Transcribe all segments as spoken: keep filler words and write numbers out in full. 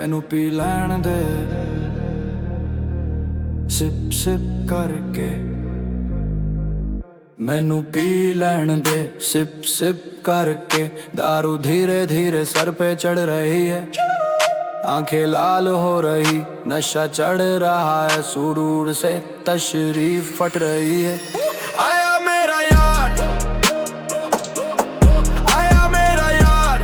मैनू पी लैण दे सिप सिप करके, मैनू पी लैण दे सिप सिप करके। दारू धीरे धीरे सर पे चढ़ रही है, आंखें लाल हो रही, नशा चढ़ रहा है, सुरूर से तशरीफ फट रही है। आया मेरा यार, आया मेरा यार,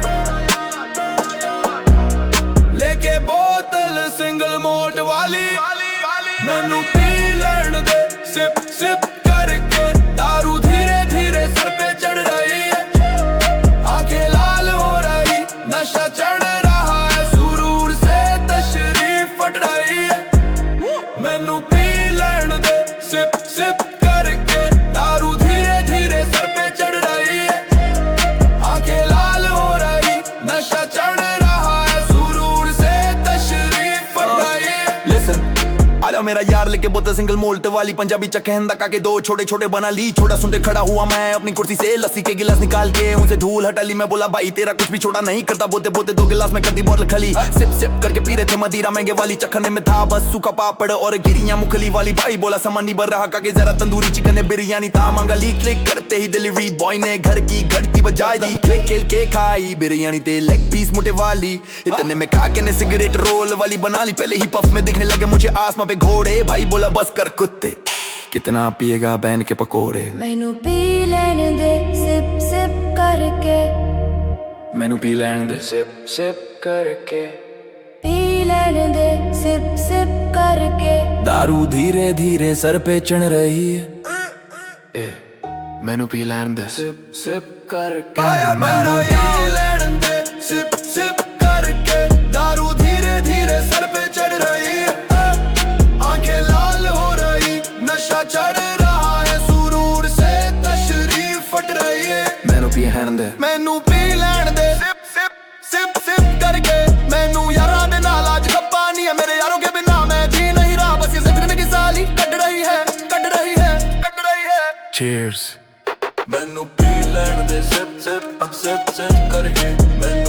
लेके बोतल सिंगल मोल्ट वाली, मैनू पी लैण दे सिप सिप करके। दारू धीरे धीरे सर पे चढ़ रही है, आंखें लाल हो रही, नशा चढ़ रहा है, सुरूर से तशरीफ फट रही है। मैनू पी लैण दे सिप सिप करके। दारू धीरे धीरे सर पे चढ़ रही है, आंखें लाल हो रही, नशा चढ़ रहा है, सुरूर से तशरीफ फट रही है। Listen, आजा मेरा यार लेके बोतल सिंगल मोल्ट वाली, पंजाबी चकहंदा का के दो छोटे छोटे बना ली। छोटा सुनते खड़ा हुआ मैं अपनी कुर्सी से, लस्सी के गिलास निकाल के उनसे धूल हटा ली। मैं बोला भाई तेरा कुछ भी छोड़ा नहीं करता, बोते बोते दो गिलास में कर दी बोतल खली। सिप सिप करके पी रहे थे मदीरा महंगे वाली, चखने में था बस सूखा पापड़ और गिरियां मुखली वाली। भाई बोला सामान नहीं भर रहा का के जरा तंदूरी चिकन बिरयानी था मांगा ली। क्लिक करते ही डिलीवरी बॉय ने घर की घंटी बजाई दी। क्लिक खेल के खाई बिरयानी ते लेग पीस मोटे वाली, इतने में काके ने सिगरेट रोल वाली बना ली। पहले ही पफ में दिखने लगे मुझे आसमां पे घोड़े, भाई बोला बस कर कुत्ते, कितना पिएगा बैन के पकोड़े। मैनू पी लैण दे सिप सिप करके, मैनू पी लैण दे सिप सिप करके, पी लैण दे सिप सिप करके। दारू धीरे धीरे सर पे चढ़ रही है, ए, मैनू पी लैण दे सिप सिप करके। आया मेरा यार लैण दे सिप सिप करके। दारू धीरे धीरे सर पे चढ़ रही है, आंखें लाल हो रही, नशा चढ़ रहा है, सुरूर से तशरीफ फट रही है। मैनू पी लैण दे, मैनू पी लैण दे सिप सिप सिप सिप करके। मैनू यारां दे नाल आज खप्पा नहीं है, मेरे यारों के बिना मैं जी नहीं रहा। बस ये जिंदगी की साली कट रही है, कट रही है, कट रही है। चीयर्स। मैनू पी लैण दे सिप सिप सिप सिप करके। मैनू